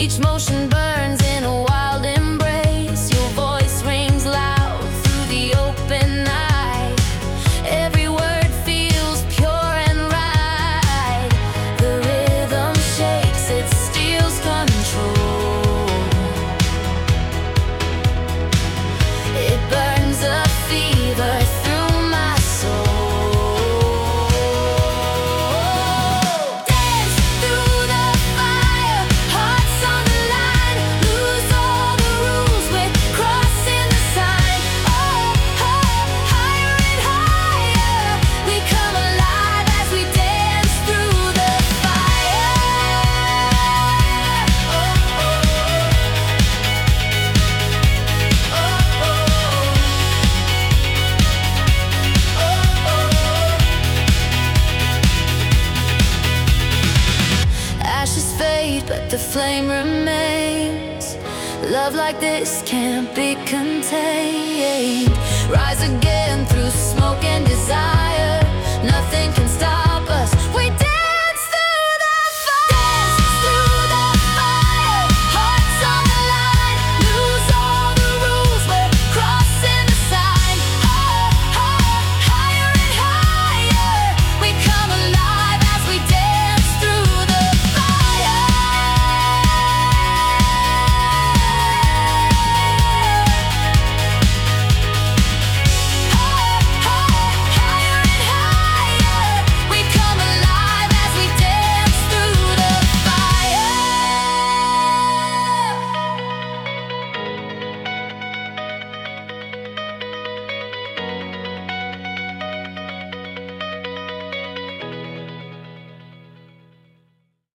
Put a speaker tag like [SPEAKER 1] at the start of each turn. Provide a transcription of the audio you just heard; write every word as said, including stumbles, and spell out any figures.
[SPEAKER 1] Each motion burns in a wild embrace. Your voice rings loud through the open night. Every word feels pure and right. The rhythm shakes, it steals control. It burns a fever through my soul. Dance through the fire, hearts on the line. Lose all the rules, we're crossing the sign. Oh, oh, higher and higher. We come alive as we dance through the fire. Oh, oh, oh, oh. Ashes fade, but the flame remains. Love like this can't be contained. Rise again through smoke and desire. Nothing can stop